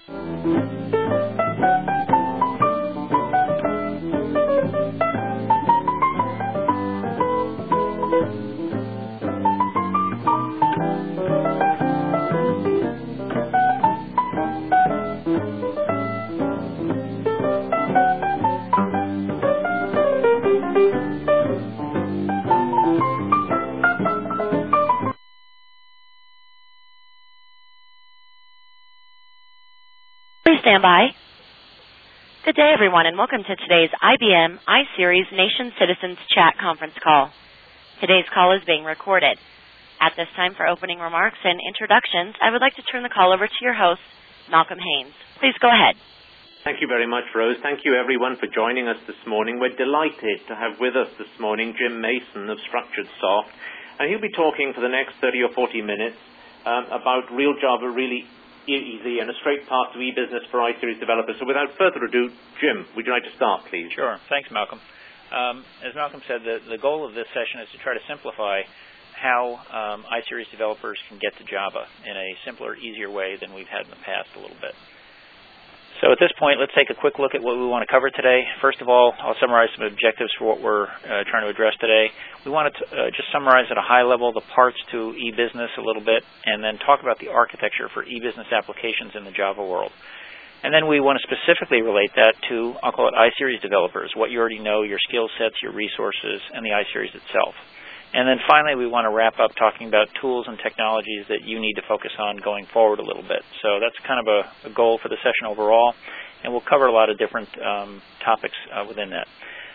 Please stand by. Good day, everyone, and welcome to today's IBM iSeries Nation Citizens Chat conference call. Today's call is being recorded. At this time, for opening remarks and introductions, I would like to turn the call over to your host, Malcolm Haynes. Please go ahead. Thank you very much, Rose. Thank you, everyone, for joining us this morning. We're delighted to have with us this morning Jim Mason of StructuredSoft, and he'll be talking for the next 30 or 40 minutes about Real Java, really easy and a straight path to e-business for iSeries developers. So without further ado, Jim, would you like to start, please? Sure. Thanks, Malcolm. As Malcolm said, the goal of this session is to try to simplify how iSeries developers can get to Java in a simpler, easier way than we've had in the past a little bit. So at this point, let's take a quick look at what we want to cover today. First of all, I'll summarize some objectives for what we're trying to address today. We want to just summarize at a high level the parts to e-business a little bit, and then talk about the architecture for e-business applications in the Java world. And then we want to specifically relate that to, I'll call it iSeries developers, what you already know, your skill sets, your resources, and the iSeries itself. And then finally, we want to wrap up talking about tools and technologies that you need to focus on going forward a little bit. So that's kind of a goal for the session overall, and we'll cover a lot of different topics within that.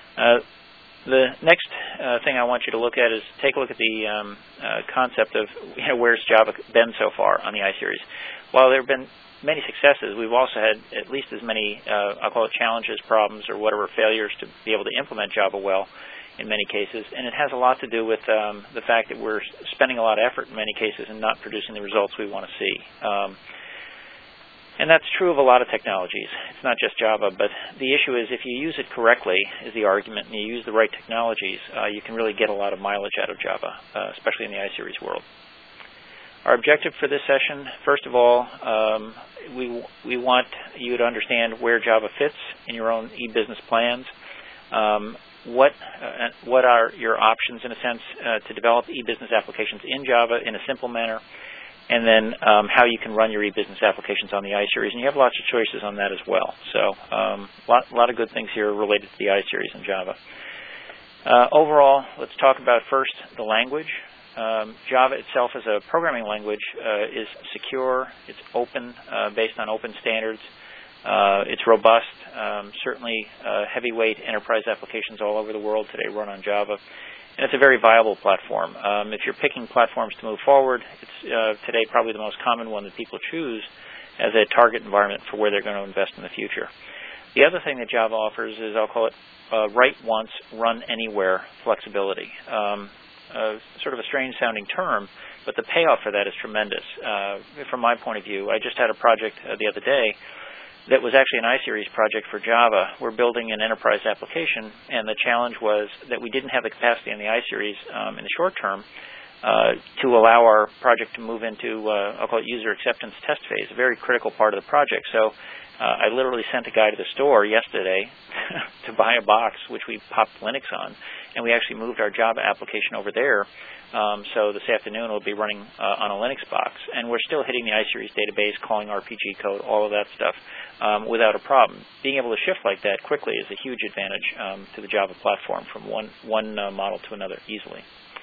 The next thing I want you to look at is take a look at the concept of where's Java been so far on the iSeries. While there have been many successes, we've also had at least as many, I'll call it challenges, problems, or whatever, failures to be able to implement Java well in many cases, and it has a lot to do with the fact that we're spending a lot of effort in many cases and not producing the results we want to see. And that's true of a lot of technologies. It's not just Java, but the issue is if you use it correctly, is the argument, and you use the right technologies, you can really get a lot of mileage out of Java, especially in the iSeries world. Our objective for this session, first of all, we want you to understand where Java fits in your own e-business plans. What are your options, in a sense, to develop e-business applications in Java in a simple manner, and then how you can run your e-business applications on the iSeries. And you have lots of choices on that as well. So a lot of good things here related to the iSeries in Java. Overall, let's talk about first the language. Java itself as a programming language is secure, it's open, based on open standards. It's robust. Certainly heavyweight enterprise applications all over the world today run on Java. And it's a very viable platform. If you're picking platforms to move forward, it's today probably the most common one that people choose as a target environment for where they're going to invest in the future. The other thing that Java offers is, I'll call it write once, run anywhere flexibility. Sort of a strange-sounding term, but the payoff for that is tremendous. From my point of view, I just had a project the other day that was actually an iSeries project for Java. We're building an enterprise application, and the challenge was that we didn't have the capacity on the iSeries in the short term to allow our project to move into, I'll call it user acceptance test phase, a very critical part of the project. So I literally sent a guy to the store yesterday to buy a box, which we popped Linux on, and we actually moved our Java application over there. So this afternoon it'll be running on a Linux box, and we're still hitting the iSeries database, calling RPG code, all of that stuff without a problem. Being able to shift like that quickly is a huge advantage to the Java platform from one model to another easily.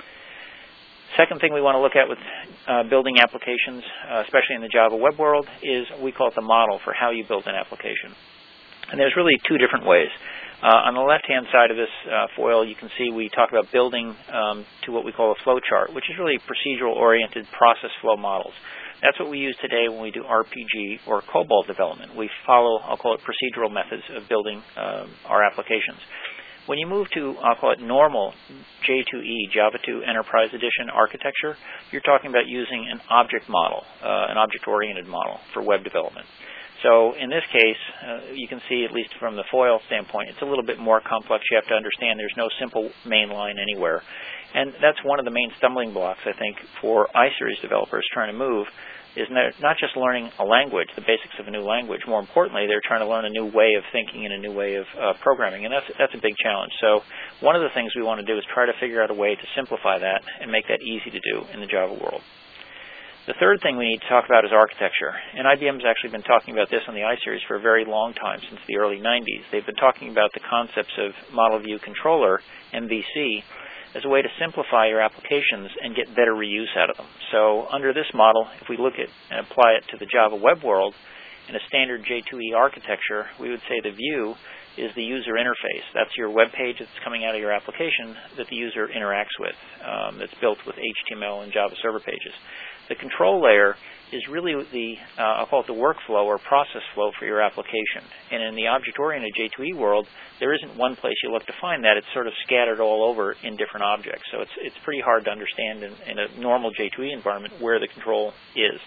Second thing we want to look at with building applications, especially in the Java web world, is we call it the model for how you build an application. And there's really two different ways. On the left-hand side of this foil, you can see we talk about building to what we call a flow chart, which is really procedural-oriented process flow models. That's what we use today when we do RPG or COBOL development. We follow, I'll call it, procedural methods of building our applications. When you move to, I'll call it, normal J2E, Java 2 Enterprise Edition architecture, you're talking about using an object model, an object-oriented model for web development. So in this case, you can see, at least from the foil standpoint, it's a little bit more complex. You have to understand there's no simple main line anywhere. And that's one of the main stumbling blocks, I think, for iSeries developers trying to move. is not just learning a language, the basics of a new language. More importantly, they're trying to learn a new way of thinking and a new way of programming, and that's a big challenge. So one of the things we want to do is try to figure out a way to simplify that and make that easy to do in the Java world. The third thing we need to talk about is architecture, and IBM has actually been talking about this on the iSeries for a very long time, since the early 90s. They've been talking about the concepts of Model View Controller, MVC, as a way to simplify your applications and get better reuse out of them. So under this model, if we look at and apply it to the Java web world in a standard J2E architecture, we would say the view is the user interface. That's your web page that's coming out of your application that the user interacts with, that's built with HTML and Java server pages. The control layer is really I'll call it the workflow or process flow for your application. And in the object-oriented J2E world, there isn't one place you look to find that. It's sort of scattered all over in different objects. So it's pretty hard to understand in a normal J2E environment where the control is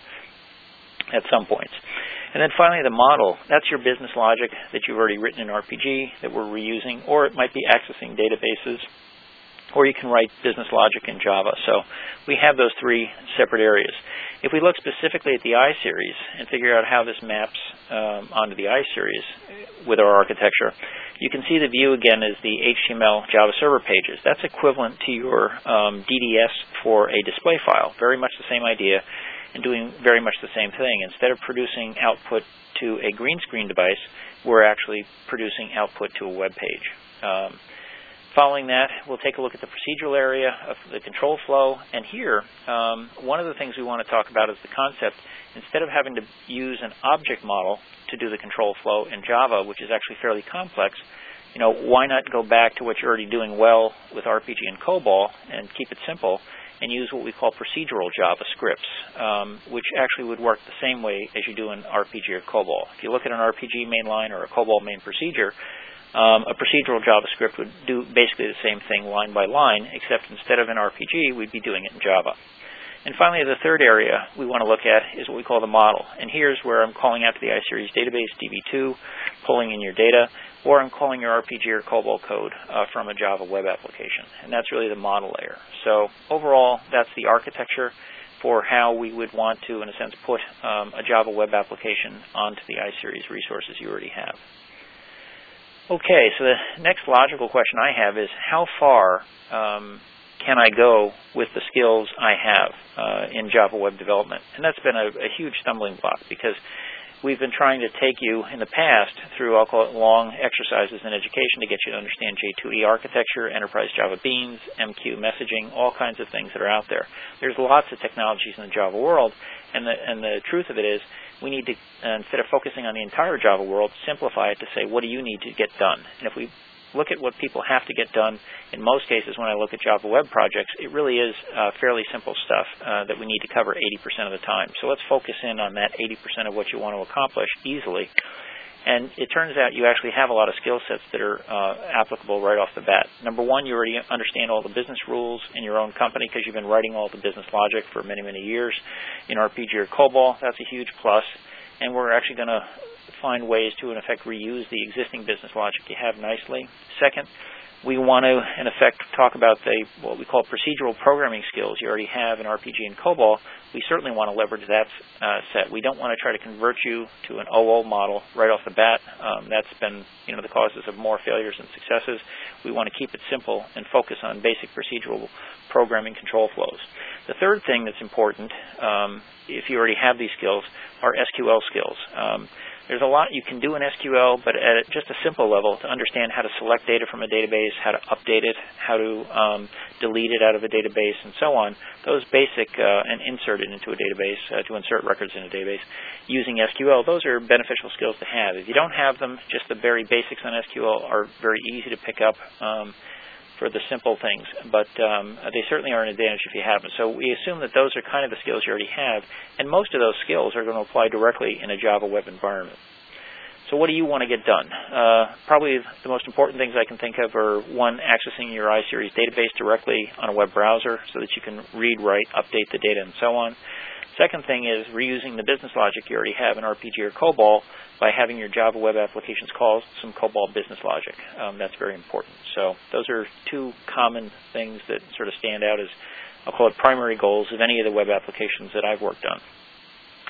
at some points. And then finally, the model. That's your business logic that you've already written in RPG that we're reusing, or it might be accessing databases, or you can write business logic in Java. So we have those three separate areas. If we look specifically at the iSeries and figure out how this maps onto the iSeries with our architecture, you can see the view again is the HTML Java server pages. That's equivalent to your DDS for a display file. Very much the same idea and doing very much the same thing. Instead of producing output to a green screen device, we're actually producing output to a web page. Following that, we'll take a look at the procedural area of the control flow. And here, one of the things we want to talk about is the concept, instead of having to use an object model to do the control flow in Java, which is actually fairly complex, why not go back to what you're already doing well with RPG and COBOL and keep it simple and use what we call procedural Java scripts, which actually would work the same way as you do in RPG or COBOL. If you look at an RPG mainline or a COBOL main procedure, a procedural JavaScript would do basically the same thing line by line, except instead of in RPG, we'd be doing it in Java. And finally, the third area we want to look at is what we call the model. And here's where I'm calling out to the iSeries database, DB2, pulling in your data, or I'm calling your RPG or COBOL code from a Java web application. And that's really the model layer. So overall, that's the architecture for how we would want to, in a sense, put a Java web application onto the iSeries resources you already have. Okay, so the next logical question I have is how far can I go with the skills I have in Java web development? And that's been a huge stumbling block because we've been trying to take you in the past through, I'll call it, long exercises in education to get you to understand J2E architecture, enterprise Java Beans, MQ messaging, all kinds of things that are out there. There's lots of technologies in the Java world, and the truth of it is we need to, instead of focusing on the entire Java world, simplify it to say, what do you need to get done? And if we look at what people have to get done, in most cases when I look at Java web projects, it really is fairly simple stuff that we need to cover 80% of the time. So let's focus in on that 80% of what you want to accomplish easily. And it turns out you actually have a lot of skill sets that are applicable right off the bat. Number one, you already understand all the business rules in your own company because you've been writing all the business logic for many, many years. In RPG or COBOL, that's a huge plus. And we're actually going to find ways to, in effect, reuse the existing business logic you have nicely. Second, we want to, in effect, talk about what we call procedural programming skills you already have in RPG and COBOL. We certainly want to leverage that set. We don't want to try to convert you to an OO model right off the bat. That's been the causes of more failures than successes. We want to keep it simple and focus on basic procedural programming control flows. The third thing that's important, if you already have these skills, are SQL skills. There's a lot you can do in SQL, but at just a simple level to understand how to select data from a database, how to update it, how to delete it out of a database, and so on. Those basic and insert it into a database, to insert records in a database using SQL, those are beneficial skills to have. If you don't have them, just the very basics on SQL are very easy to pick up for the simple things, but they certainly are an advantage if you have them. So we assume that those are kind of the skills you already have, and most of those skills are going to apply directly in a Java web environment. So what do you want to get done? Probably the most important things I can think of are, one, accessing your iSeries database directly on a web browser so that you can read, write, update the data, and so on. Second thing is reusing the business logic you already have in RPG or COBOL by having your Java web applications call some COBOL business logic. That's very important. So those are two common things that sort of stand out as, I'll call it, primary goals of any of the web applications that I've worked on.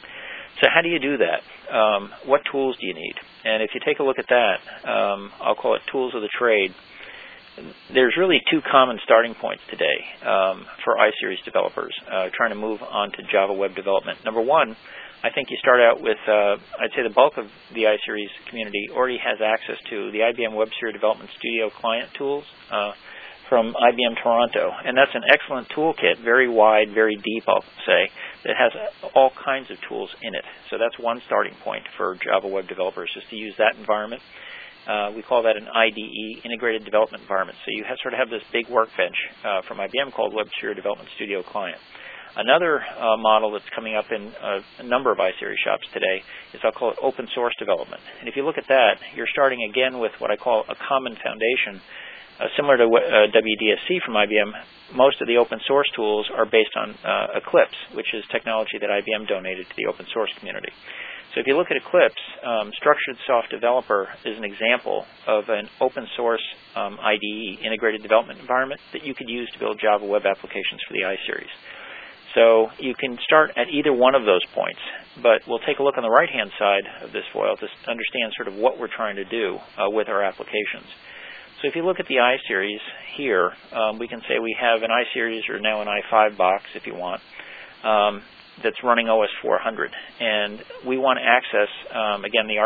So how do you do that? What tools do you need? And if you take a look at that, I'll call it tools of the trade. There's really two common starting points today for iSeries developers trying to move on to Java web development. Number one, I think you start out with, I'd say the bulk of the iSeries community already has access to the IBM WebSphere Development Studio client tools from IBM Toronto. And that's an excellent toolkit, very wide, very deep, I'll say, that has all kinds of tools in it. So that's one starting point for Java web developers, is to use that environment. We call that an IDE, Integrated Development Environment. So you sort of have this big workbench from IBM called WebSphere Development Studio Client. Another model that's coming up in a number of iSeries shops today is, I'll call it open source development. And if you look at that, you're starting again with what I call a common foundation. Similar to WDSC from IBM, most of the open source tools are based on Eclipse, which is technology that IBM donated to the open source community. So if you look at Eclipse, Structured Soft Developer is an example of an open source IDE, Integrated Development Environment, that you could use to build Java web applications for the iSeries. So you can start at either one of those points, but we'll take a look on the right-hand side of this foil to understand sort of what we're trying to do with our applications. So if you look at the iSeries here, we can say we have an iSeries, or now an i5 box if you want, that's running OS 400. And we want to access, again, the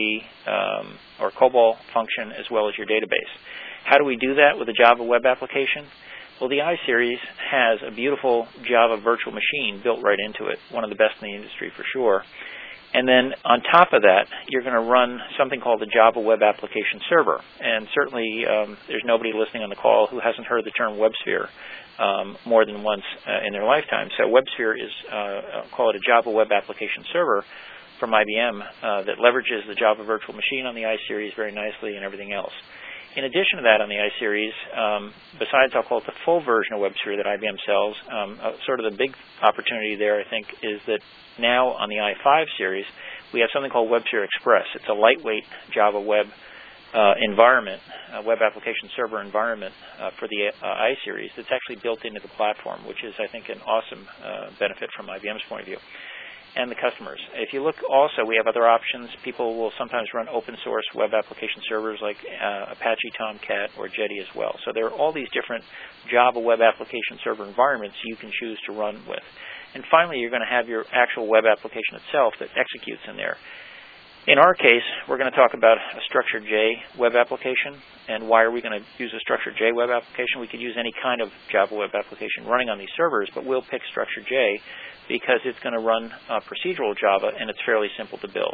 RPG or COBOL function as well as your database. How do we do that with a Java web application? Well, the iSeries has a beautiful Java virtual machine built right into it, one of the best in the industry for sure. And then on top of that, you're going to run something called the Java Web Application Server. And certainly there's nobody listening on the call who hasn't heard the term WebSphere more than once in their lifetime. So WebSphere is, call it a Java Web Application Server from IBM that leverages the Java virtual machine on the iSeries very nicely and everything else. In addition to that, on the iSeries, besides, I'll call it the full version of WebSphere that IBM sells, sort of the big opportunity there, I think, is that now on the i5 series, we have something called WebSphere Express. It's a lightweight Java web environment, web application server environment for the iSeries that's actually built into the platform, which is, I think, an awesome benefit from IBM's point of view. And the customers. If you look also, we have other options. People will sometimes run open source web application servers like Apache Tomcat or Jetty as well. So there are all these different Java web application server environments you can choose to run with. And finally, you're going to have your actual web application itself that executes in there. In our case, we're going to talk about a Structured J web application. And why are we going to use a Structured J web application? We could use any kind of Java web application running on these servers, but we'll pick Structured J because it's going to run procedural Java, and it's fairly simple to build.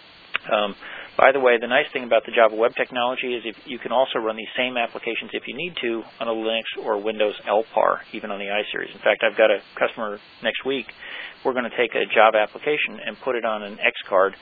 By the way, the nice thing about the Java web technology is you can also run these same applications if you need to on a Linux or Windows LPAR, even on the iSeries. In fact, I've got a customer next week. We're going to take a Java application and put it on an X card.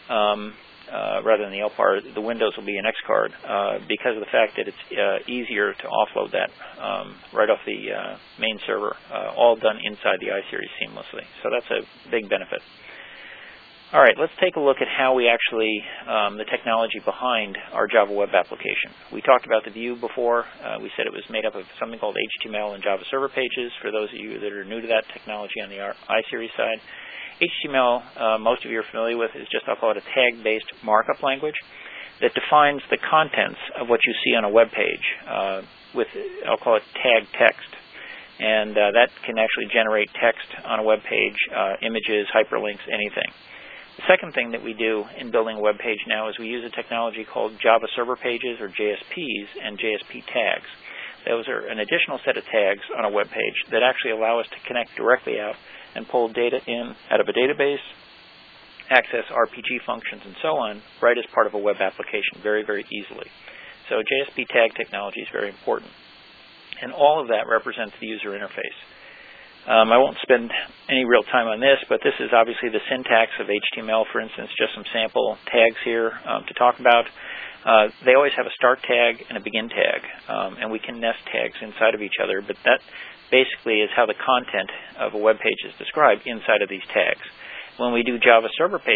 Rather than the LPAR, the Windows will be an X card because of the fact that it's easier to offload that right off the main server, all done inside the iSeries seamlessly. So that's a big benefit. All right, let's take a look at how we actually, the technology behind our Java web application. We talked about the view before. We said it was made up of something called HTML and Java server pages, for those of you that are new to that technology on the iSeries side. HTML, most of you are familiar with, is just, I'll call it a tag-based markup language that defines the contents of what you see on a web page with, I'll call it tag text. And that can actually generate text on a web page, images, hyperlinks, anything. The second thing that we do in building a web page now is we use a technology called Java Server Pages, or JSPs, and JSP tags. Those are an additional set of tags on a web page that actually allow us to connect directly out and pull data in out of a database, access RPG functions and so on, right as part of a web application very, very easily. So JSP tag technology is very important. And all of that represents the user interface. I won't spend any real time on this, but this is obviously the syntax of HTML, for instance, just some sample tags here to talk about. They always have a start tag and a begin tag, and we can nest tags inside of each other, but that basically is how the content of a web page is described inside of these tags. When we do Java server page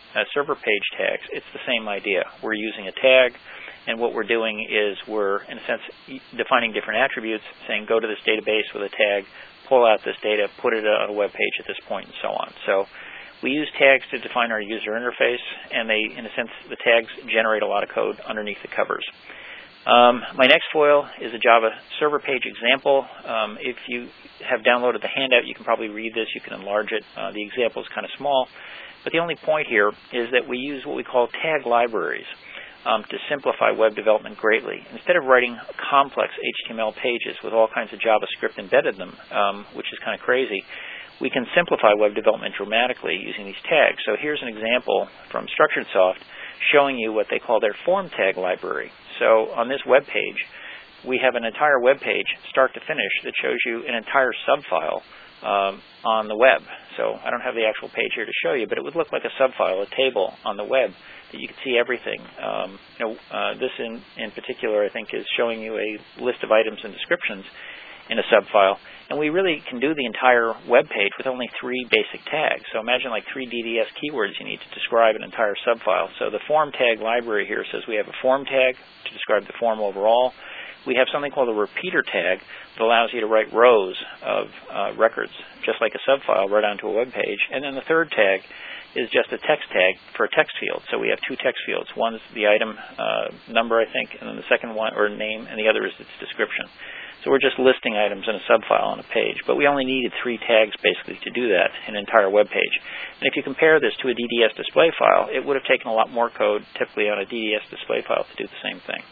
tags, it's the same idea. We're using a tag, and what we're doing is we're, in a sense, defining different attributes, saying go to this database with a tag, pull out this data, put it on a web page at this point, and so on. So We use tags to define our user interface, and they, in a sense, the tags generate a lot of code underneath the covers. My next foil is a Java server page example. If you have downloaded the handout, you can probably read this. You can enlarge it. The example is kind of small. But the only point here is that we use what we call tag libraries to simplify web development greatly. Instead of writing complex HTML pages with all kinds of JavaScript embedded in them, which is kind of crazy, we can simplify web development dramatically using these tags. So here's an example from StructuredSoft showing you what they call their form tag library. So on this web page, we have an entire web page, start to finish, that shows you an entire subfile on the web. So I don't have the actual page here to show you, but it would look like a subfile, a table on the web that you can see everything. This in particular, I think, is showing you a list of items and descriptions in a subfile. And we really can do the entire web page with only 3 basic tags. So imagine like 3 DDS keywords you need to describe an entire subfile. So the form tag library here says we have a form tag to describe the form overall. We have something called a repeater tag that allows you to write rows of records, just like a subfile, right onto a web page. And then the third tag is just a text tag for a text field. So we have 2 text fields. One is the item number, I think, and then the second one, or name, and the other is its description. So we're just listing items in a subfile on a page. But we only needed 3 tags, basically, to do that in an entire web page. And if you compare this to a DDS display file, it would have taken a lot more code, typically on a DDS display file, to do the same thing.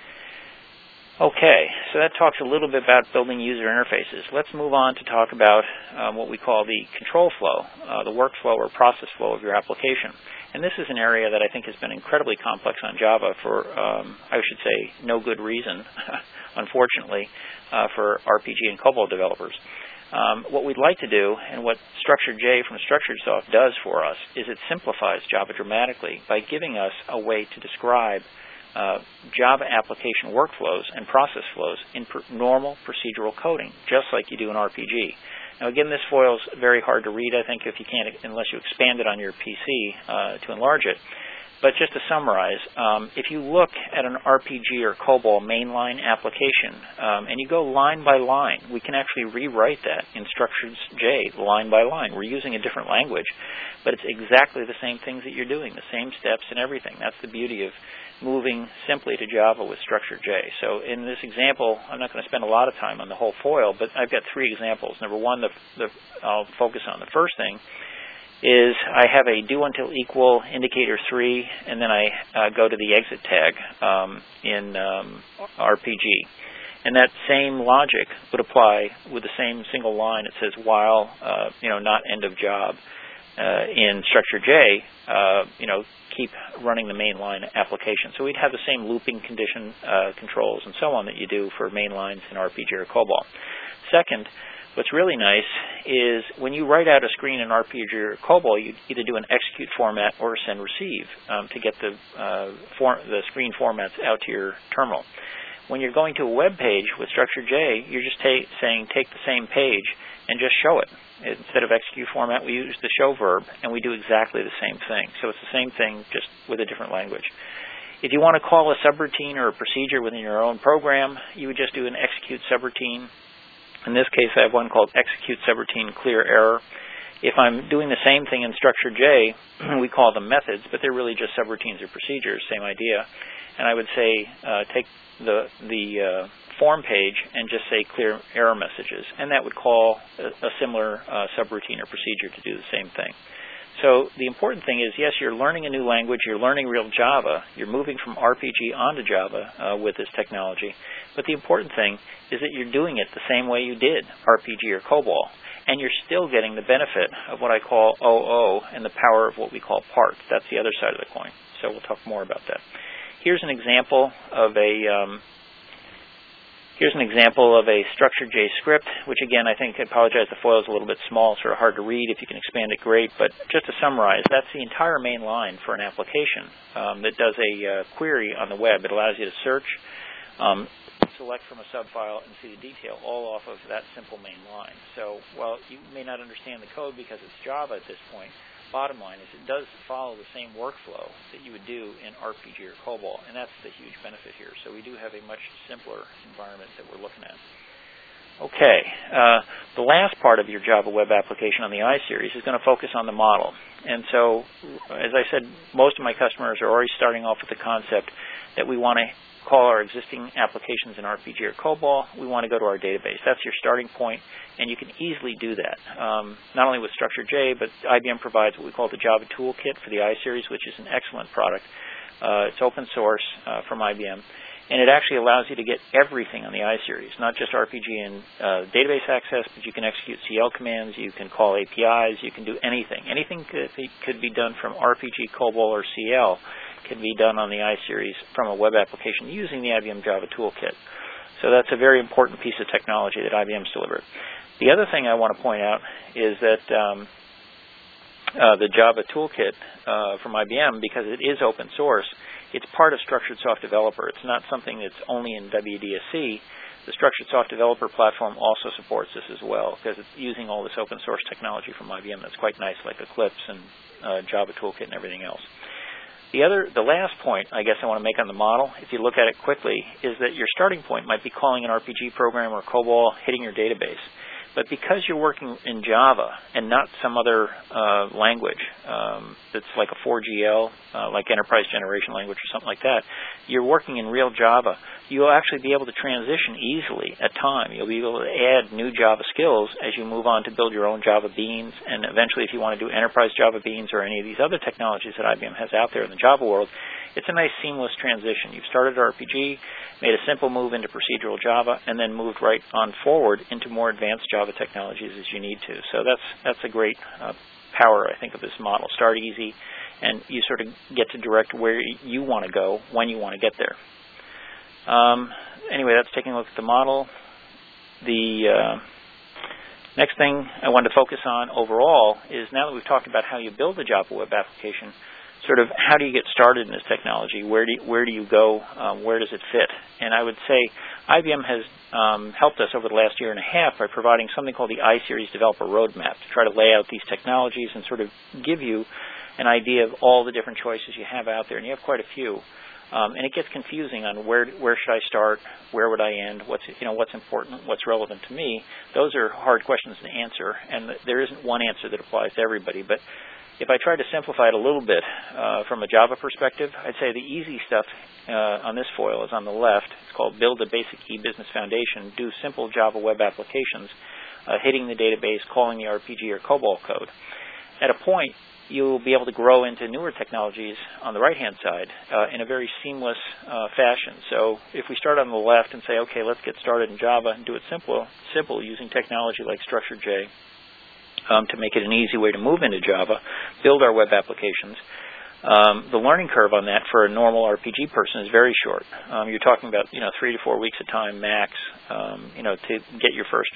Okay, so that talks a little bit about building user interfaces. Let's move on to talk about what we call the control flow, the workflow or process flow of your application. And this is an area that I think has been incredibly complex on Java for, I should say, no good reason, unfortunately, for RPG and COBOL developers. What we'd like to do, and what StructuredJ from StructuredSoft does for us, is it simplifies Java dramatically by giving us a way to describe Java application workflows and process flows in normal procedural coding, just like you do in RPG. Now, again, this foil is very hard to read, I think, if you can't, unless you expand it on your PC to enlarge it. But just to summarize, if you look at an RPG or COBOL mainline application and you go line by line, we can actually rewrite that in StructuredJ line by line. We're using a different language, but it's exactly the same things that you're doing, the same steps and everything. That's the beauty of moving simply to Java with StructuredJ. So in this example, I'm not going to spend a lot of time on the whole foil, but I've got 3 examples. Number one, I'll focus on the first thing, is I have a do until equal indicator 3, and then I go to the exit tag in RPG. And that same logic would apply with the same single line. It says while, not end of job. In StructuredJ, keep running the mainline application. So we'd have the same looping condition controls and so on that you do for mainlines in RPG or COBOL. Second, what's really nice is when you write out a screen in RPG or COBOL, you either do an execute format or a send receive to get the screen formats out to your terminal. When you're going to a web page with StructuredJ, you're just saying take the same page and just show it. Instead of execute format, we use the show verb, and we do exactly the same thing. So it's the same thing, just with a different language. If you want to call a subroutine or a procedure within your own program, you would just do an execute subroutine. In this case, I have one called execute subroutine clear error. If I'm doing the same thing in StructuredJ, we call them methods, but they're really just subroutines or procedures, same idea. And I would say take the form page and just say clear error messages, and that would call a similar subroutine or procedure to do the same thing. So the important thing is, yes, you're learning a new language, you're learning real Java, you're moving from RPG onto Java with this technology, but the important thing is that you're doing it the same way you did RPG or COBOL, and you're still getting the benefit of what I call OO and the power of what we call parts. That's the other side of the coin. So we'll talk more about that. Here's an example of a StructuredJ script, which again, I think, I apologize, the foil is a little bit small, sort of hard to read. If you can expand it, great. But just to summarize, that's the entire main line for an application that does a query on the web. It allows you to search, select from a subfile, and see the detail all off of that simple main line. So while you may not understand the code because it's Java at this point, bottom line is it does follow the same workflow that you would do in RPG or COBOL, and that's the huge benefit here. So we do have a much simpler environment that we're looking at. Okay. The last part of your Java web application on the iSeries is going to focus on the model. And so, as I said, most of my customers are already starting off with the concept that we want to call our existing applications in RPG or COBOL. We want to go to our database. That's your starting point, and you can easily do that. Not only with Structure-J, but IBM provides what we call the Java Toolkit for the iSeries, which is an excellent product. It's open source from IBM. And it actually allows you to get everything on the iSeries, not just RPG and database access, but you can execute CL commands, you can call APIs, you can do anything. Anything could be done from RPG, COBOL, or CL can be done on the iSeries from a web application using the IBM Java Toolkit. So that's a very important piece of technology that IBM's delivered. The other thing I want to point out is that the Java Toolkit from IBM, because it is open source, it's part of Structured Soft Developer. It's not something that's only in WDSC. The Structured Soft Developer platform also supports this as well, because it's using all this open source technology from IBM that's quite nice, like Eclipse and Java Toolkit and everything else. The last point I guess I want to make on the model, if you look at it quickly, is that your starting point might be calling an RPG program or COBOL, hitting your database. But because you're working in Java and not some other language that's like a 4GL, like Enterprise Generation Language or something like that, you're working in real Java. You'll actually be able to transition easily at time. You'll be able to add new Java skills as you move on to build your own Java Beans. And eventually, if you want to do Enterprise Java Beans or any of these other technologies that IBM has out there in the Java world, it's a nice seamless transition. You've started RPG, made a simple move into procedural Java, and then moved right on forward into more advanced Java technologies as you need to. So that's a great power, I think, of this model. Start easy, and you sort of get to direct where you want to go when you want to get there. Anyway, that's taking a look at the model. The next thing I wanted to focus on overall is, now that we've talked about how you build a Java web application, sort of how do you get started in this technology? Where do you go? Where does it fit? And I would say IBM has helped us over the last year and a half by providing something called the iSeries Developer Roadmap to try to lay out these technologies and sort of give you an idea of all the different choices you have out there. And you have quite a few. And it gets confusing on where should I start, where would I end, what's important, what's relevant to me. Those are hard questions to answer, and there isn't one answer that applies to everybody. But if I try to simplify it a little bit from a Java perspective, I'd say the easy stuff on this foil is on the left. It's called Build a Basic E-Business Foundation, do simple Java web applications, hitting the database, calling the RPG or COBOL code. At a point, you'll be able to grow into newer technologies on the right-hand side in a very seamless fashion. So if we start on the left and say, okay, let's get started in Java and do it simple using technology like Structure-J, to make it an easy way to move into Java, build our web applications. The learning curve on that for a normal RPG person is very short. You're talking about 3 to 4 weeks of time max, to get your first,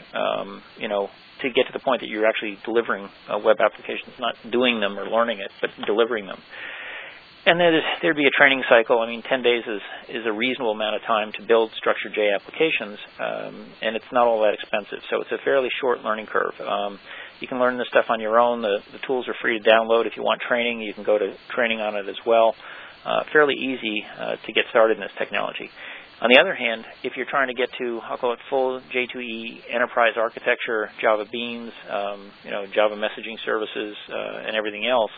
to get to the point that you're actually delivering web applications, not doing them or learning it, but delivering them. And there'd be a training cycle. 10 days is a reasonable amount of time to build Structure-J applications, and it's not all that expensive. So it's a fairly short learning curve. You can learn this stuff on your own. The tools are free to download. If you want training, you can go to training on it as well. Fairly easy to get started in this technology. On the other hand, if you're trying to get to, I'll call it full J2E enterprise architecture, Java Beans, Java messaging services, and everything else,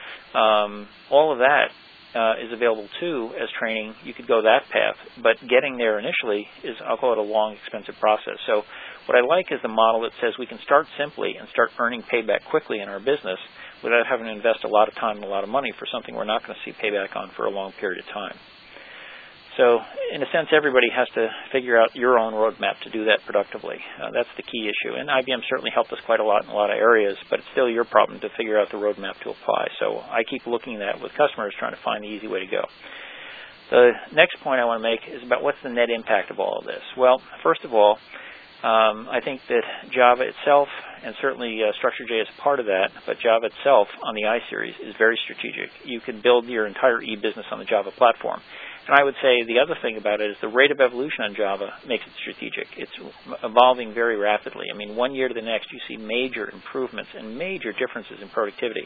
all of that is available too as training. You could go that path, but getting there initially is, I'll call it, a long, expensive process. So what I like is the model that says we can start simply and start earning payback quickly in our business without having to invest a lot of time and a lot of money for something we're not going to see payback on for a long period of time. So in a sense, everybody has to figure out your own roadmap to do that productively. That's the key issue. And IBM certainly helped us quite a lot in a lot of areas, but it's still your problem to figure out the roadmap to apply. So I keep looking at that with customers, trying to find the easy way to go. The next point I want to make is about what's the net impact of all of this. Well, first of all, I think that Java itself, and certainly Structure-J is part of that, but Java itself on the iSeries is very strategic. You can build your entire e-business on the Java platform. And I would say the other thing about it is the rate of evolution on Java makes it strategic. It's evolving very rapidly. 1 year to the next, you see major improvements and major differences in productivity.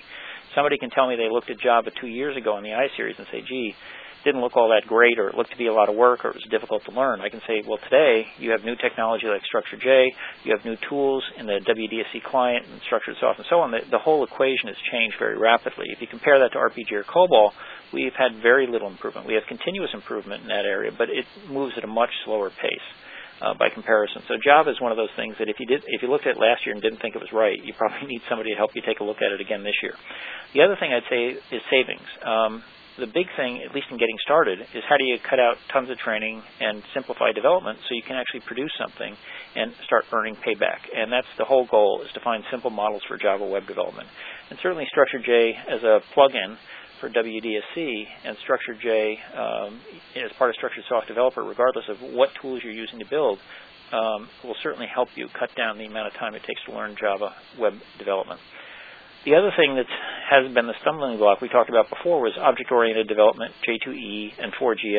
Somebody can tell me they looked at Java 2 years ago in the iSeries and say, gee, didn't look all that great, or it looked to be a lot of work, or it was difficult to learn. I can say, well, today you have new technology like Structured J, you have new tools in the WDSC client and Structured Soft and so on. The whole equation has changed very rapidly. If you compare that to RPG or COBOL, we've had very little improvement. We have continuous improvement in that area, but it moves at a much slower pace by comparison. So Java is one of those things that if you looked at it last year and didn't think it was right, you probably need somebody to help you take a look at it again this year. The other thing I'd say is savings. The big thing, at least in getting started, is how do you cut out tons of training and simplify development so you can actually produce something and start earning payback. And that's the whole goal, is to find simple models for Java web development. And certainly Structured J as a plugin for WDSC and Structured J as part of Structured Soft Developer, regardless of what tools you're using to build, will certainly help you cut down the amount of time it takes to learn Java web development. The other thing that has been the stumbling block we talked about before was object-oriented development, J2EE, and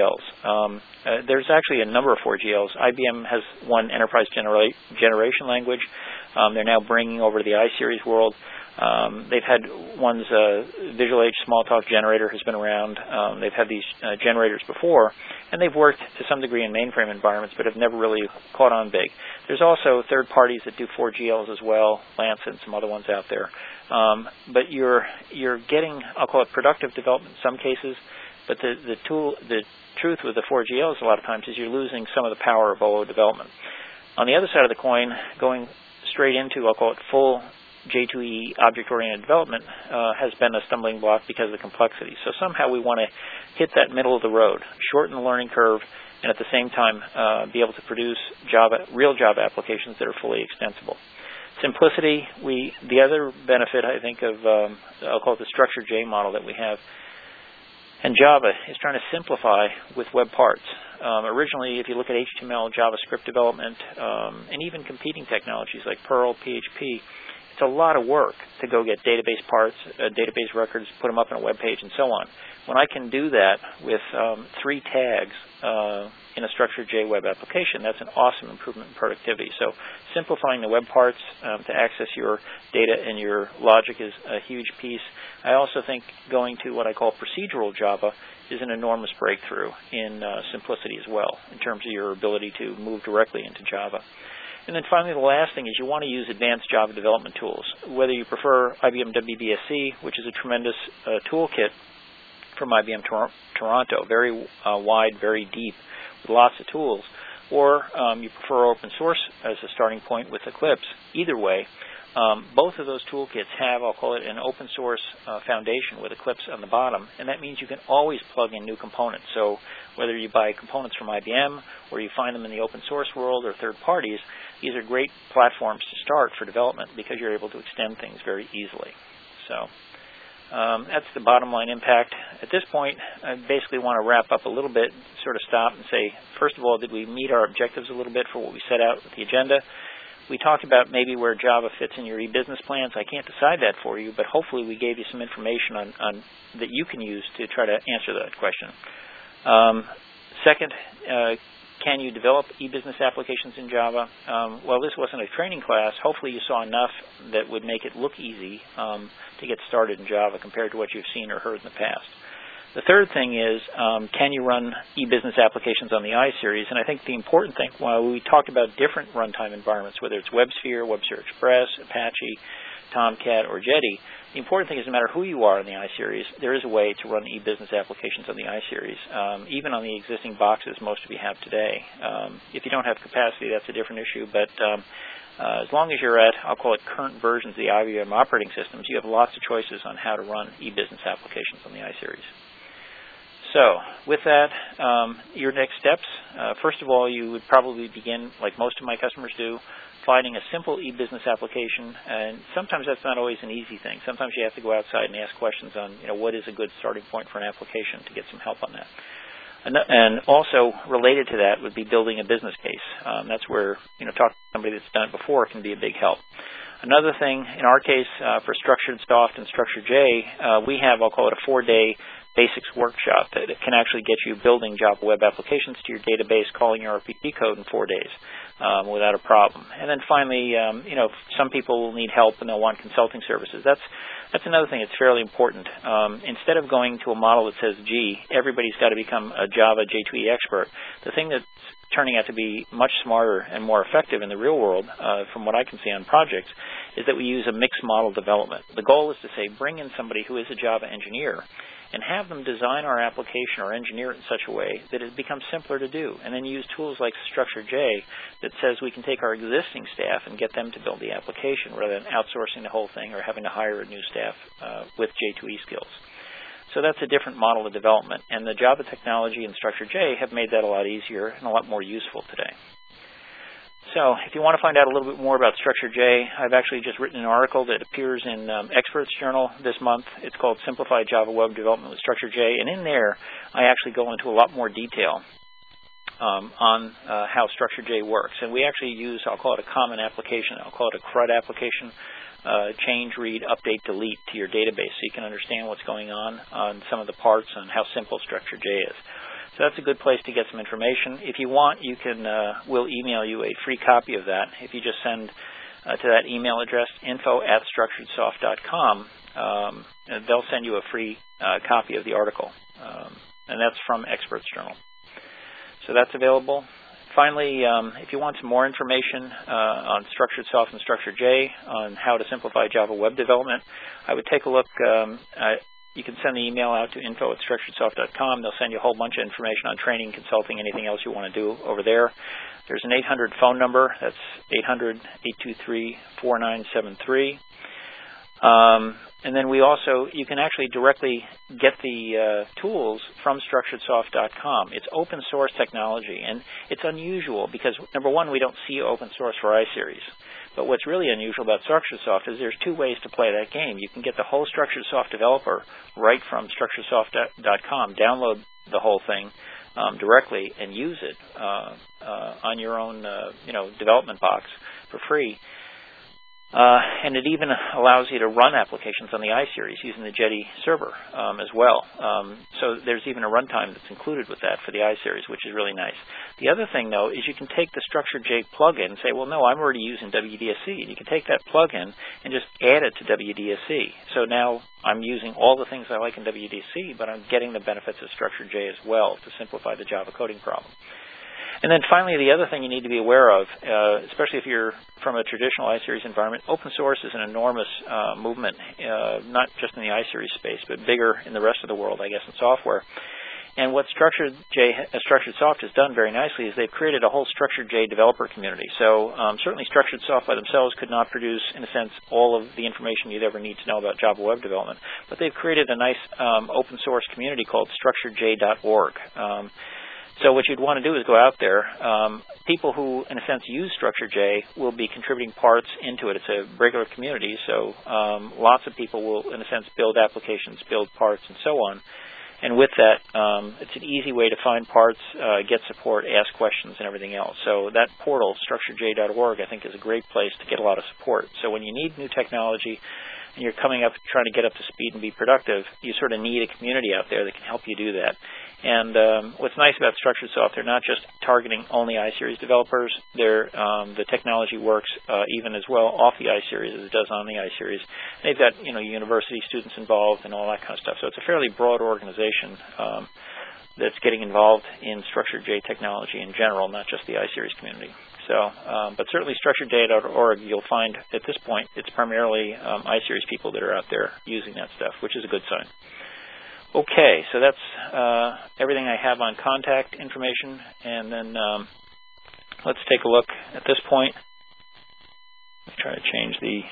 4GLs. There's actually a number of 4GLs. IBM has one enterprise generation language. They're now bringing over to the iSeries world. They've had ones, Visual H Smalltalk Generator has been around. They've had these generators before, and they've worked to some degree in mainframe environments, but have never really caught on big. There's also third parties that do 4GLs as well, Lancet and some other ones out there. But you're getting, I'll call it productive development in some cases, but the truth with the 4GLs a lot of times is you're losing some of the power of OO development. On the other side of the coin, going straight into, I'll call it full J2EE object-oriented development has been a stumbling block because of the complexity. So somehow we want to hit that middle of the road, shorten the learning curve, and at the same time be able to produce real Java applications that are fully extensible. Simplicity, the other benefit, I think, of, I'll call it the Structured J model that we have, and Java is trying to simplify with web parts. Originally, if you look at HTML, JavaScript development, and even competing technologies like Perl, PHP, it's a lot of work to go get database parts, database records, put them up on a web page, and so on. When I can do that with 3 tags in a Structured J web application, that's an awesome improvement in productivity. So simplifying the web parts to access your data and your logic is a huge piece. I also think going to what I call procedural Java is an enormous breakthrough in simplicity as well, in terms of your ability to move directly into Java. And then finally, the last thing is you want to use advanced Java development tools. Whether you prefer IBM WDSC, which is a tremendous toolkit from IBM Toronto, very wide, very deep, with lots of tools, or you prefer open source as a starting point with Eclipse, either way, both of those toolkits have, I'll call it, an open source foundation with Eclipse on the bottom, and that means you can always plug in new components. So whether you buy components from IBM or you find them in the open source world or third parties, these are great platforms to start for development because you're able to extend things very easily. So that's the bottom line impact. At this point, I basically want to wrap up a little bit, sort of stop and say, first of all, did we meet our objectives a little bit for what we set out with the agenda? We talked about maybe where Java fits in your e-business plans. I can't decide that for you, but hopefully we gave you some information on that you can use to try to answer that question. Second, can you develop e-business applications in Java? Well, this wasn't a training class. Hopefully you saw enough that would make it look easy to get started in Java compared to what you've seen or heard in the past. The third thing is, can you run e-business applications on the iSeries? And I think the important thing, while we talked about different runtime environments, whether it's WebSphere, WebSphere Express, Apache, Tomcat, or Jetty, the important thing is no matter who you are in the iSeries, there is a way to run e-business applications on the iSeries, even on the existing boxes most of you have today. If you don't have capacity, that's a different issue, but as long as you're at, I'll call it current versions of the IBM operating systems, you have lots of choices on how to run e-business applications on the iSeries. So, with that, your next steps, first of all, you would probably begin, like most of my customers do, finding a simple e-business application, and sometimes that's not always an easy thing. Sometimes you have to go outside and ask questions on, what is a good starting point for an application to get some help on that. And also, related to that would be building a business case. That's where, talking to somebody that's done it before can be a big help. Another thing, in our case, for Structured Soft and Structured J, we have, I'll call it a 4-day basics workshop that can actually get you building Java web applications to your database, calling your RPC code in 4 days without a problem. And then finally, some people will need help and they'll want consulting services. That's another thing that's fairly important. Instead of going to a model that says, gee, everybody's got to become a Java J2E expert, the thing that's turning out to be much smarter and more effective in the real world, from what I can see on projects, is that we use a mixed model development. The goal is to say, bring in somebody who is a Java engineer and have them design our application or engineer it in such a way that it becomes simpler to do, and then use tools like StructureJ that says we can take our existing staff and get them to build the application rather than outsourcing the whole thing or having to hire a new staff with J2E skills. So that's a different model of development, and the Java technology and StructureJ have made that a lot easier and a lot more useful today. So if you want to find out a little bit more about StructureJ, I've actually just written an article that appears in Experts Journal this month. It's called Simplified Java Web Development with StructureJ, and in there I actually go into a lot more detail on how StructureJ works. And we actually use, I'll call it a common application, I'll call it a CRUD application, change, read, update, delete to your database so you can understand what's going on some of the parts on how simple StructureJ is. So that's a good place to get some information. If you want, you can, we'll email you a free copy of that. If you just send to that email address, info@structuredsoft.com, and they'll send you a free copy of the article. And that's from Experts Journal. So that's available. Finally, if you want some more information on StructuredSoft and StructureJ on how to simplify Java web development, I would take a look. You can send the email out to info@structuredsoft.com. They'll send you a whole bunch of information on training, consulting, anything else you want to do over there. There's an 800 phone number. That's 800-823-4973. And then you can actually directly get the tools from StructuredSoft.com. It's open source technology, and it's unusual because, number one, we don't see open source for iSeries. But what's really unusual about StructuredSoft is there's two ways to play that game. You can get the whole StructuredSoft developer right from StructuredSoft.com, download the whole thing directly, and use it on your own development box for free. And it even allows you to run applications on the iSeries using the Jetty server as well. So there's even a runtime that's included with that for the iSeries, which is really nice. The other thing, though, is you can take the StructureJ plugin and say, well, no, I'm already using WDSC. And you can take that plugin and just add it to WDSC. So now I'm using all the things I like in WDSC, but I'm getting the benefits of StructureJ as well to simplify the Java coding problem. And then finally, the other thing you need to be aware of, especially if you're from a traditional iSeries environment, open source is an enormous movement, not just in the iSeries space, but bigger in the rest of the world, I guess, in software. And what StructuredSoft has done very nicely is they've created a whole StructureJ developer community. So certainly StructuredSoft by themselves could not produce, in a sense, all of the information you'd ever need to know about Java web development. But they've created a nice open source community called structuredj.org. So what you'd want to do is go out there. People who, in a sense, use StructureJ will be contributing parts into it. It's a regular community, so lots of people will, in a sense, build applications, build parts, and so on. And with that, it's an easy way to find parts, get support, ask questions, and everything else. So that portal, structuredj.org, I think is a great place to get a lot of support. So when you need new technology and you're coming up, trying to get up to speed and be productive, you sort of need a community out there that can help you do that. And what's nice about StructuredSoft, they're not just targeting only iSeries developers. The technology works even as well off the iSeries as it does on the iSeries. They've got university students involved and all that kind of stuff. So it's a fairly broad organization that's getting involved in StructureJ technology in general, not just the iSeries community. So, but certainly structuredj.org, you'll find at this point it's primarily iSeries people that are out there using that stuff, which is a good sign. Okay, so that's everything I have on contact information, and then let's take a look at this point. Let's try to change the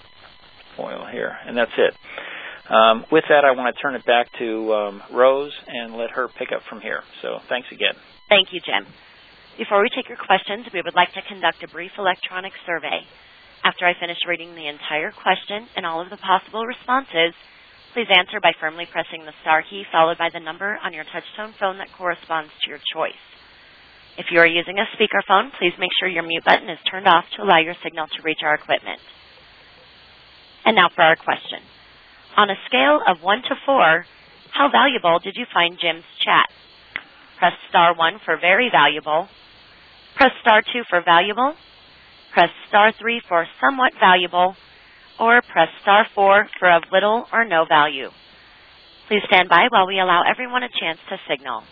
foil here, and that's it. With that, I want to turn it back to Rose and let her pick up from here. So thanks again. Thank you, Jim. Before we take your questions, we would like to conduct a brief electronic survey. After I finish reading the entire question and all of the possible responses, please answer by firmly pressing the star key followed by the number on your touch-tone phone that corresponds to your choice. If you are using a speakerphone, please make sure your mute button is turned off to allow your signal to reach our equipment. And now for our question. On a scale of 1 to 4, How valuable did you find Jim's chat? Press star 1 for very valuable. Press star 2 for valuable. Press star 3 for somewhat valuable. Or press star 4 for of little or no value. Please stand by while we allow everyone a chance to signal.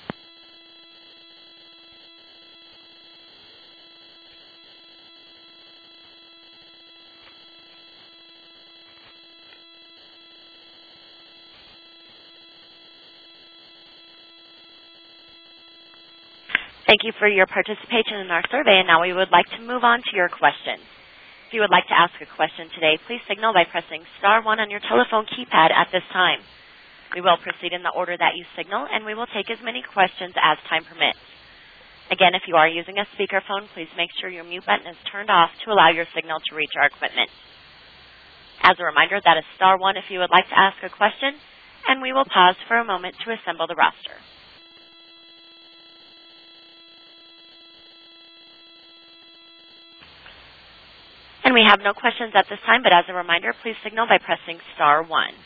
Thank you for your participation in our survey, and now we would like to move on to your questions. If you would like to ask a question today, please signal by pressing star 1 on your telephone keypad at this time. We will proceed in the order that you signal, and we will take as many questions as time permits. Again, if you are using a speakerphone, please make sure your mute button is turned off to allow your signal to reach our equipment. As a reminder, that is star 1 if you would like to ask a question, and we will pause for a moment to assemble the roster. And we have no questions at this time, but as a reminder, please signal by pressing star 1.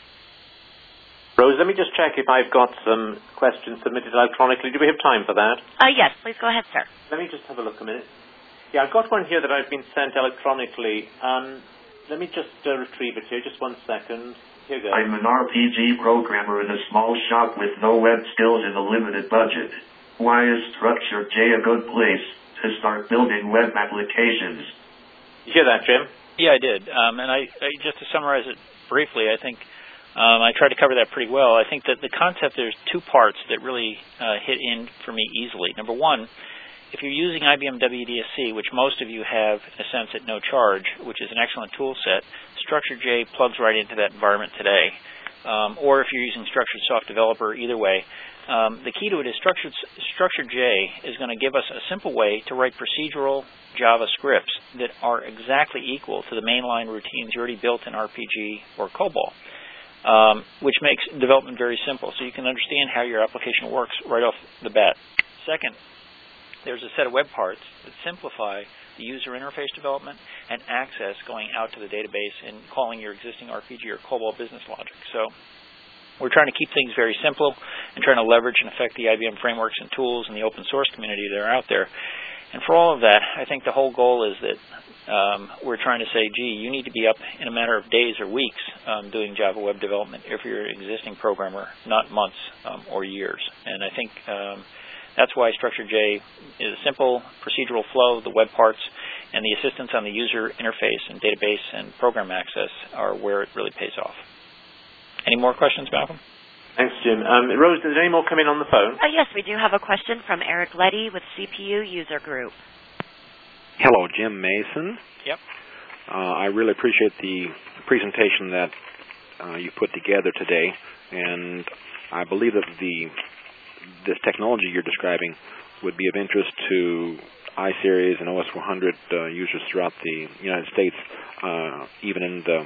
Rose, let me just check if I've got some questions submitted electronically. Do we have time for that? Yes, please go ahead, sir. Let me just have a look a minute. Yeah, I've got one here that I've been sent electronically. Let me just retrieve it here. Just 1 second. Here goes. I'm an RPG programmer in a small shop with no web skills and a limited budget. Why is Structure J a good place to start building web applications? You hear that, Jim? Yeah, I did. And I just to summarize it briefly, I think I tried to cover that pretty well. I think that the concept, there's 2 parts that really hit in for me easily. Number 1, if you're using IBM WDSC, which most of you have, in a sense, at no charge, which is an excellent tool set, Structure J plugs right into that environment today. Or if you're using Structured Soft Developer, either way, the key to it is Structure J is going to give us a simple way to write procedural Java scripts that are exactly equal to the mainline routines you already built in RPG or COBOL, which makes development very simple, so you can understand how your application works right off the bat. Second, there's a set of web parts that simplify the user interface development and access going out to the database and calling your existing RPG or COBOL business logic. So we're trying to keep things very simple and trying to leverage and affect the IBM frameworks and tools and the open source community that are out there. And for all of that, I think the whole goal is that we're trying to say, gee, you need to be up in a matter of days or weeks doing Java web development if you're an existing programmer, not months or years. And I think that's why Structure J is a simple procedural flow. The web parts and the assistance on the user interface and database and program access are where it really pays off. Any more questions, Malcolm? Thanks, Jim. Rose, is there any more coming on the phone? Yes, we do have a question from Eric Letty with CPU User Group. Hello, Jim Mason. Yep. I really appreciate the presentation that you put together today, and I believe that this technology you're describing would be of interest to iSeries and OS400 users throughout the United States, even in the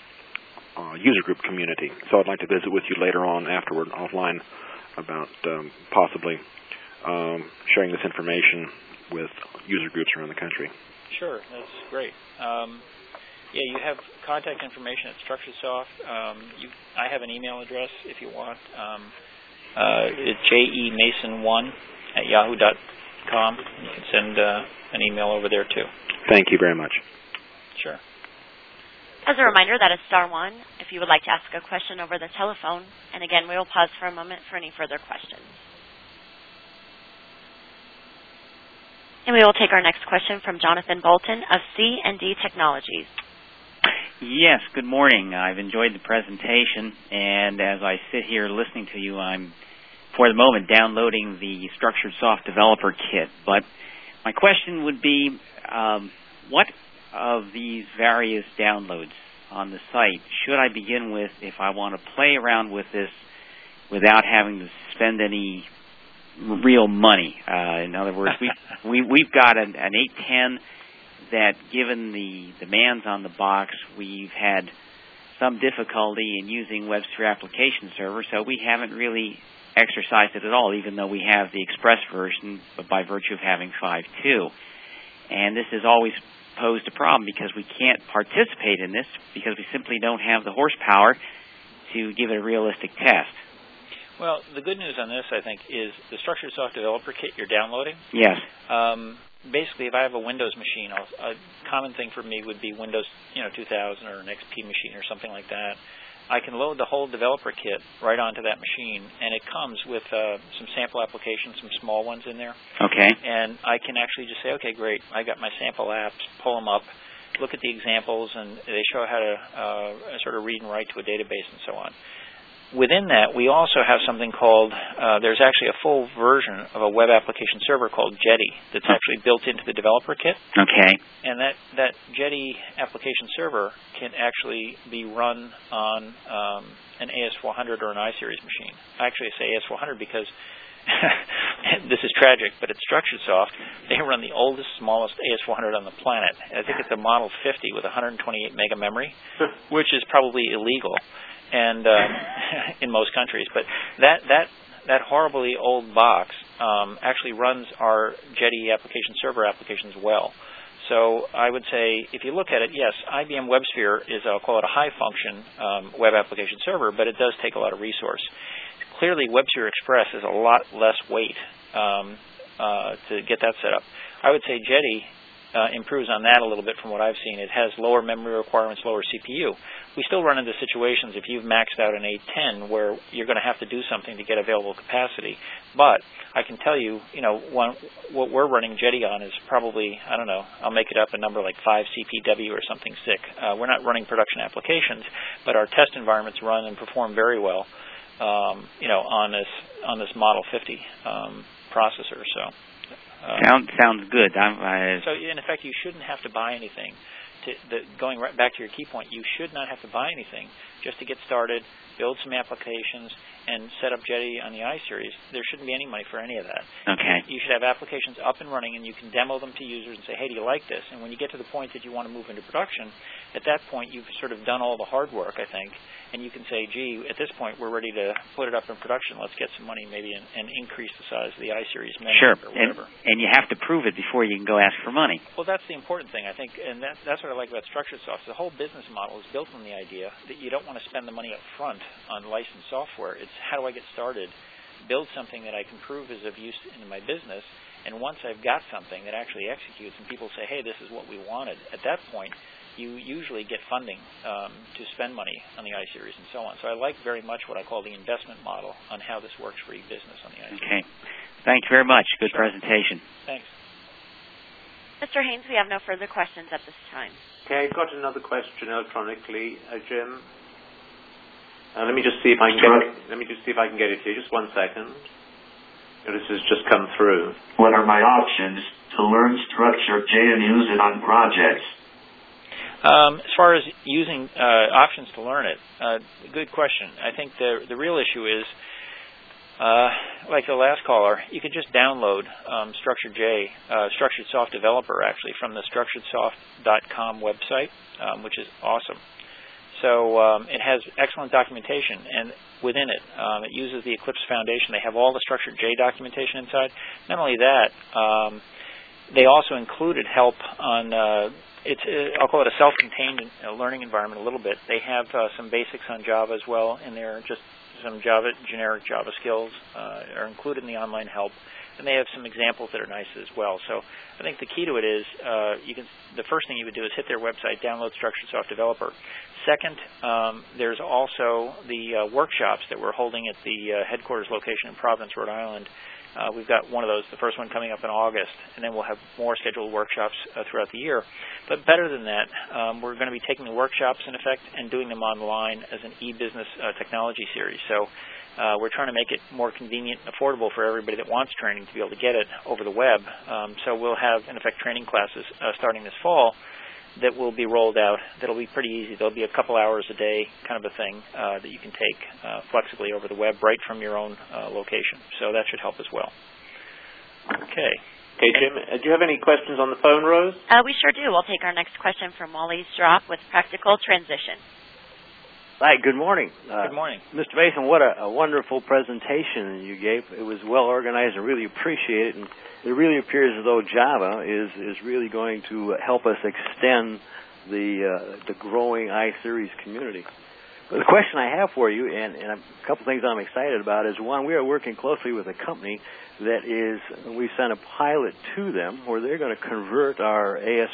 user group community. So I'd like to visit with you later on afterward offline about possibly sharing this information with user groups around the country. Sure, that's great. Yeah, you have contact information at StructuredSoft. I have an email address if you want. It's jemason1@yahoo.com. You can send an email over there too. Thank you very much. Sure. As a reminder, that is star 1 if you would like to ask a question over the telephone. And again, we will pause for a moment for any further questions. And we will take our next question from Jonathan Bolton of C&D Technologies. Yes, good morning. I've enjoyed the presentation, and as I sit here listening to you, I'm, for the moment, downloading the Structured Soft Developer Kit. But my question would be, what of these various downloads on the site should I begin with if I want to play around with this without having to spend any real money? In other words, we've got an 810 that, given the demands on the box, we've had some difficulty in using WebSphere Application Server, so we haven't really exercised it at all, even though we have the Express version by virtue of having 5.2. And this has always posed a problem because we can't participate in this because we simply don't have the horsepower to give it a realistic test. Well, the good news on this, I think, is the Structured Soft Developer Kit you're downloading. Yes. Basically, if I have a Windows machine, a common thing for me would be Windows 2000 or an XP machine or something like that. I can load the whole developer kit right onto that machine, and it comes with some sample applications, some small ones in there. Okay. And I can actually just say, okay, great, I got my sample apps, pull them up, look at the examples, and they show how to sort of read and write to a database and so on. Within that, we also have something called, there's actually a full version of a web application server called Jetty that's actually built into the developer kit. Okay. And that Jetty application server can actually be run on an AS400 or an iSeries machine. I actually say AS400 because this is tragic, but at Structured Soft, they run the oldest, smallest AS400 on the planet. I think it's a Model 50 with 128 mega memory, which is probably illegal. And in most countries, but that horribly old box actually runs our Jetty application server applications well. So I would say, if you look at it, yes, IBM WebSphere is, I'll call it a high-function web application server, but it does take a lot of resource. Clearly, WebSphere Express is a lot less weight to get that set up. I would say Jetty improves on that a little bit from what I've seen. It has lower memory requirements, lower CPU. We still run into situations if you've maxed out an 810 where you're going to have to do something to get available capacity. But I can tell you, what we're running Jetty on is probably, I don't know, I'll make it up, a number like 5 CPW or something sick. We're not running production applications, but our test environments run and perform very well, on this Model 50 processor. So. Sounds good. So, in effect, you shouldn't have to buy anything. Going right back to your key point, you should not have to buy anything just to get started, build some applications, and set up Jetty on the iSeries. There shouldn't be any money for any of that. Okay. You should have applications up and running, and you can demo them to users and say, hey, do you like this? And when you get to the point that you want to move into production, at that point you've sort of done all the hard work, I think, and you can say, gee, at this point we're ready to put it up in production. Let's get some money maybe and increase the size of the iSeries menu or whatever. And you have to prove it before you can go ask for money. Well, that's the important thing, I think, and that's what I like about Structured Soft. The whole business model is built on the idea that you don't want to spend the money up front on licensed software. It's how do I get started, build something that I can prove is of use in my business, and once I've got something that actually executes and people say, hey, this is what we wanted, at that point you usually get funding to spend money on the iSeries and so on. So I like very much what I call the investment model on how this works for e-business on the iSeries. Okay. Thank you very much. Good presentation. Thanks. Mr. Haynes, we have no further questions at this time. Okay, I've got another question electronically, Jim. Let me just see if I can get it here. Just 1 second. This has just come through. What are my options to learn Structure J and use it on projects? As far as using options to learn it, good question. I think the real issue is, like the last caller, you could just download Structure Soft Developer, actually, from the StructuredSoft.com website, which is awesome. So it has excellent documentation, and within it, it uses the Eclipse Foundation. They have all the Structure J documentation inside. Not only that, they also included help on I'll call it a self-contained learning environment a little bit. They have some basics on Java as well in there, just some generic Java skills are included in the online help, and they have some examples that are nice as well. So I think the key to it is the first thing you would do is hit their website, download Structured Soft Developer. Second, there's also the workshops that we're holding at the headquarters location in Providence, Rhode Island. We've got one of those, the first one coming up in August, and then we'll have more scheduled workshops throughout the year. But better than that, we're going to be taking the workshops, in effect, and doing them online as an e-business technology series. So we're trying to make it more convenient and affordable for everybody that wants training to be able to get it over the web. So we'll have, in effect, training classes starting this fall that will be rolled out. That'll be pretty easy. There'll be a couple hours a day kind of a thing that you can take flexibly over the web right from your own location. So that should help as well. Okay. Okay, Jim, do you have any questions on the phone, Rose? We sure do. We'll take our next question from Wally Strop with Practical Transition. Hi, good morning. Good morning. Mr. Mason, what a wonderful presentation you gave. It was well organized and really appreciate it. And it really appears as though Java is really going to help us extend the growing iSeries community. The question I have for you, and a couple things I'm excited about, is one, we are working closely with a company that we sent a pilot to them where they're going to convert our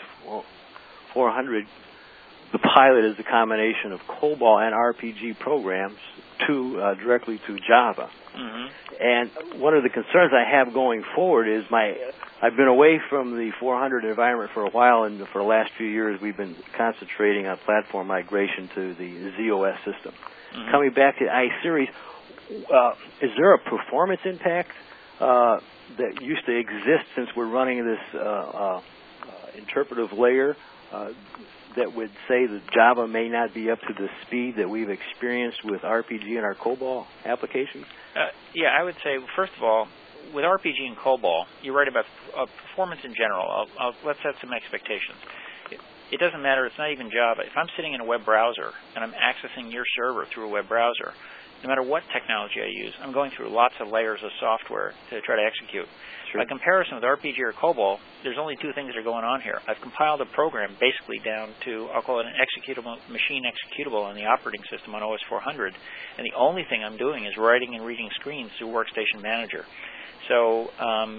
AS400. The pilot is a combination of COBOL and RPG programs directly to Java. Mm-hmm. And one of the concerns I have going forward is I've been away from the 400 environment for a while, and for the last few years we've been concentrating on platform migration to the ZOS system. Mm-hmm. Coming back to iSeries, is there a performance impact that used to exist since we're running this interpretive layer that would say that Java may not be up to the speed that we've experienced with RPG and our COBOL applications? Yeah, I would say, first of all, with RPG and COBOL, you're right about performance in general. Let's set some expectations. It doesn't matter. It's not even Java. If I'm sitting in a web browser and I'm accessing your server through a web browser, no matter what technology I use, I'm going through lots of layers of software to try to execute. Sure. By comparison with RPG or COBOL, there's only two things that are going on here. I've compiled a program basically down to, I'll call it an executable, machine executable on the operating system on OS 400, and the only thing I'm doing is writing and reading screens through Workstation Manager. So,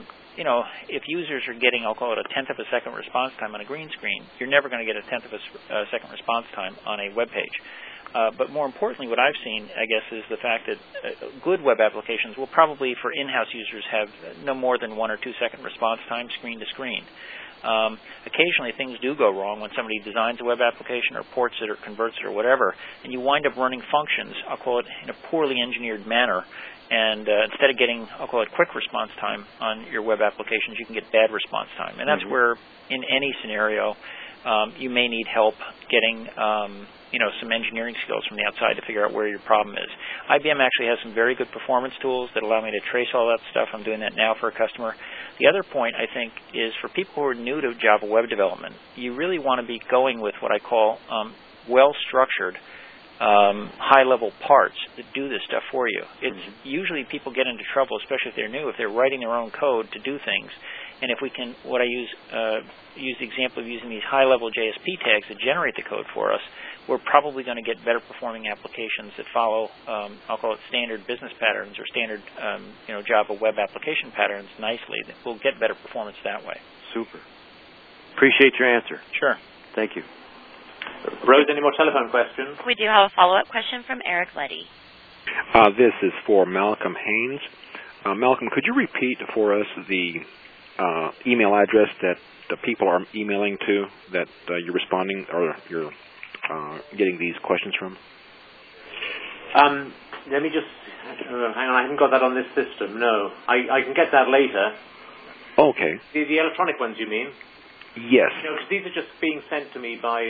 if users are getting, I'll call it a tenth of a second response time on a green screen, you're never going to get a tenth of a second response time on a web page. But more importantly, what I've seen, I guess, is the fact that good web applications will probably, for in-house users, have no more than 1 or 2 second response time screen to screen. Occasionally, things do go wrong when somebody designs a web application or ports it or converts it or whatever, and you wind up running functions, I'll call it, in a poorly engineered manner. And instead of getting, I'll call it, quick response time on your web applications, you can get bad response time. And that's where, in any scenario, you may need help getting some engineering skills from the outside to figure out where your problem is. IBM actually has some very good performance tools that allow me to trace all that stuff. I'm doing that now for a customer. The other point, I think, is for people who are new to Java web development, you really want to be going with what I call well-structured, high-level parts that do this stuff for you. It's usually people get into trouble, especially if they're new, if they're writing their own code to do things. And if we can, what I use the example of using these high-level JSP tags that generate the code for us, we're probably going to get better performing applications that follow, I'll call it standard business patterns or standard, Java web application patterns nicely. We'll get better performance that way. Super. Appreciate your answer. Sure. Thank you. Rose, any more telephone questions? We do have a follow-up question from Eric Letty. This is for Malcolm Haynes. Malcolm, could you repeat for us the email address that the people are emailing to that you're responding or you're getting these questions from? Let me just hang on. I haven't got that on this system. No, I can get that later. Okay. The electronic ones, you mean? Yes. Because these are just being sent to me by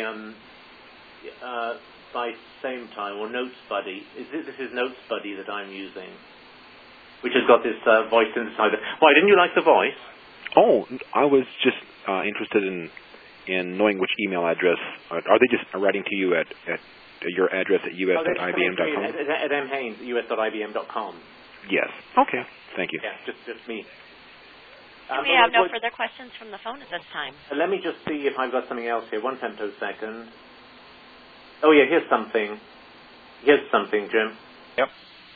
Same Time or Notes Buddy. This is Notes Buddy that I'm using, which has got this voice synthesizer. Why didn't you like the voice? Oh, I was just interested in knowing which email address. Are they just writing to you at your address at us.ibm.com? At mhaines, us.ibm.com. Yes. Okay. Thank you. Yeah, just me. We have no further questions from the phone at this time. Let me just see if I've got something else here. 1 femtosecond. Oh, yeah, here's something. Jim. Yep.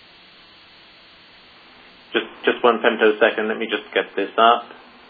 Just 1 femtosecond. Let me just get this up.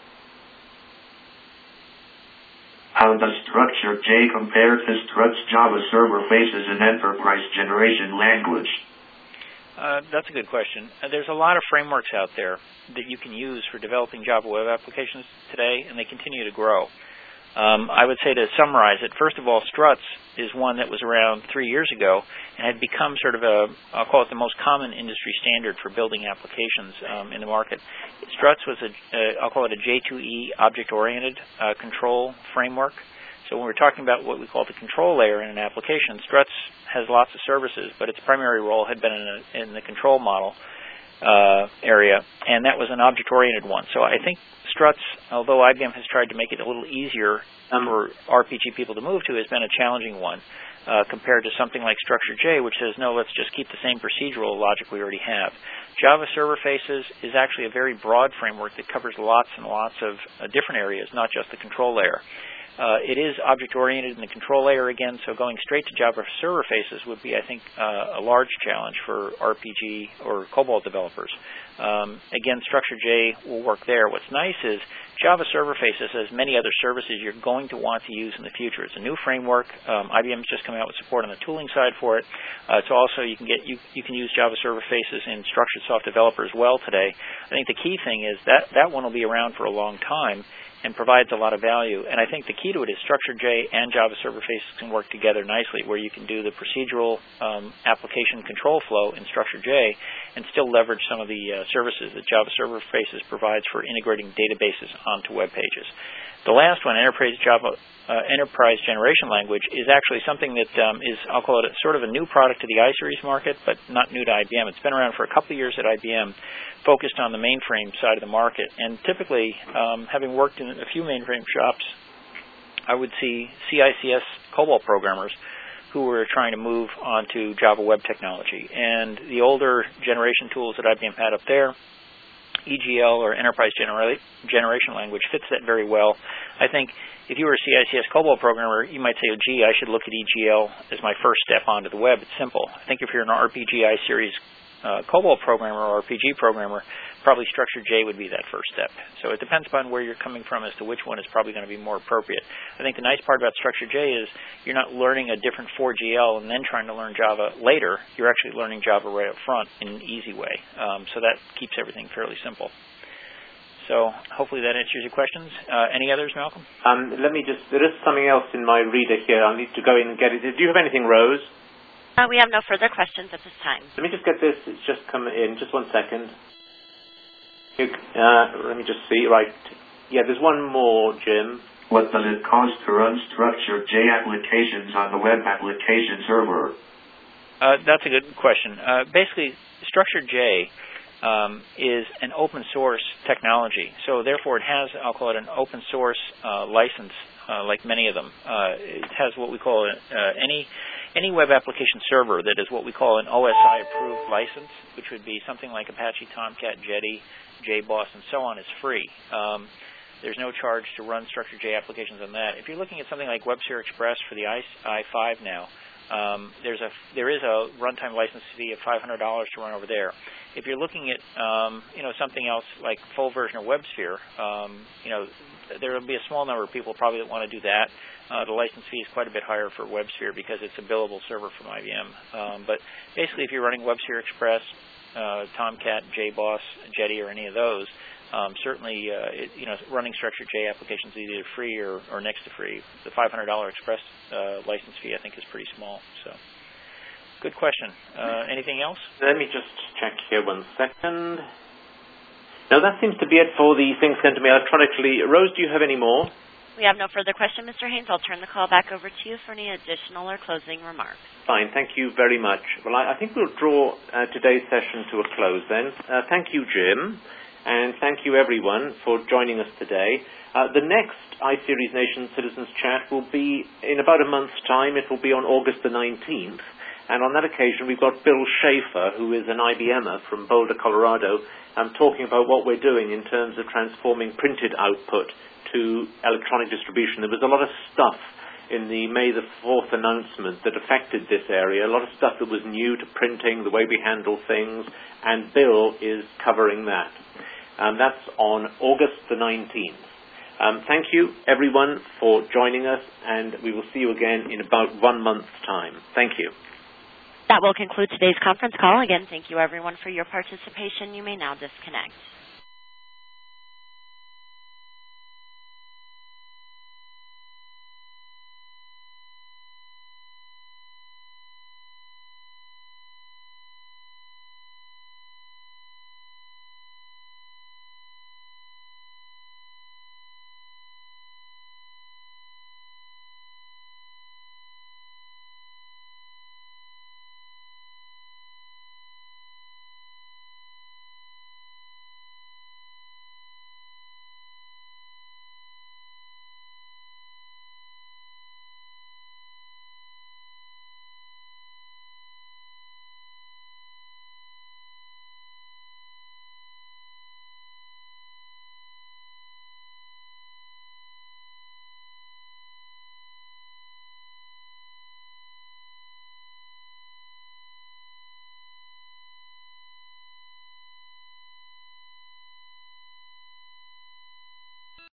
How does Structure J compare to Struts Java server faces an enterprise generation language? That's a good question. There's a lot of frameworks out there that you can use for developing Java web applications today, and they continue to grow. I would say, to summarize it, first of all, Struts is one that was around 3 years ago and had become sort of I'll call it the most common industry standard for building applications in the market. Struts was I'll call it a J2E object-oriented control framework. So when we're talking about what we call the control layer in an application, Struts has lots of services, but its primary role had been in the control model area, and that was an object-oriented one. So I think Struts, although IBM has tried to make it a little easier for RPG people to move to, has been a challenging one compared to something like Structure J, which says, no, let's just keep the same procedural logic we already have. Java Server Faces is actually a very broad framework that covers lots and lots of different areas, not just the control layer. It is object-oriented in the control layer again, so going straight to Java server faces would be, I think, a large challenge for RPG or COBOL developers. Again, Structured J will work there. What's nice is Java server faces has many other services you're going to want to use in the future. It's a new framework. IBM's just coming out with support on the tooling side for it. It's also you can use Java server faces in Structured Soft Developer as well today. I think the key thing is that one will be around for a long time and provides a lot of value. And I think the key to it is Structured J and Java server faces can work together nicely, where you can do the procedural application control flow in Structured J and still leverage some of the services that Java server faces provides for integrating databases onto web pages. The last one, Enterprise Generation Language, is actually something that is, I'll call it sort of a new product to the iSeries market, but not new to IBM. It's been around for a couple of years at IBM, focused on the mainframe side of the market. And typically, having worked in a few mainframe shops, I would see CICS COBOL programmers who were trying to move onto Java web technology. And the older generation tools that IBM had up there, EGL or Enterprise Generation Language, fits that very well. I think if you were a CICS COBOL programmer, you might say, oh, gee, I should look at EGL as my first step onto the web. It's simple. I think if you're an RPG iSeries COBOL programmer or RPG programmer, probably Structured J would be that first step. So it depends upon where you're coming from as to which one is probably going to be more appropriate. I think the nice part about Structured J is you're not learning a different 4GL and then trying to learn Java later. You're actually learning Java right up front in an easy way. So that keeps everything fairly simple. So hopefully that answers your questions. Any others, Malcolm? There is something else in my reader here. I need to go in and get it. Do you have anything, Rose? We have no further questions at this time. Let me just get this. It's just come in. Just 1 second. Let me just see. Right. Yeah, there's one more, Jim. What does it cost to run Structured J applications on the web application server? That's a good question. Basically, Structured J is an open source technology. So therefore it has, I'll call it an open source license, like many of them. It has what we call any web application server that is what we call an OSI approved license, which would be something like Apache, Tomcat, Jetty, JBoss, and so on, is free. There's no charge to run Structured J applications on that. If you're looking at something like WebSphere Express for the i5 now, there is a runtime license fee of $500 to run over there. If you're looking at something else like full version of WebSphere, there will be a small number of people probably that want to do that. The license fee is quite a bit higher for WebSphere because it's a billable server from IBM. But basically, if you're running WebSphere Express, Tomcat, JBoss, Jetty, or any of those, certainly, running Structured J applications is either free or next to free. The $500 Express license fee, I think, is pretty small. So, good question. Anything else? Let me just check here 1 second. No, that seems to be it for the things sent to me electronically. Rose, do you have any more? We have no further question, Mr. Haynes. I'll turn the call back over to you for any additional or closing remarks. Fine. Thank you very much. Well, I think we'll draw today's session to a close then. Thank you, Jim, and thank you, everyone, for joining us today. The next iSeries Nation Citizens Chat will be in about a month's time. It will be on August the 19th. And on that occasion, we've got Bill Schaefer, who is an IBMer from Boulder, Colorado, talking about what we're doing in terms of transforming printed output to electronic distribution. There was a lot of stuff in the May the 4th announcement that affected this area, a lot of stuff that was new to printing, the way we handle things, and Bill is covering that. That's on August the 19th. Thank you, everyone, for joining us, and we will see you again in about 1 month's time. Thank you. That will conclude today's conference call. Again, thank you, everyone, for your participation. You may now disconnect.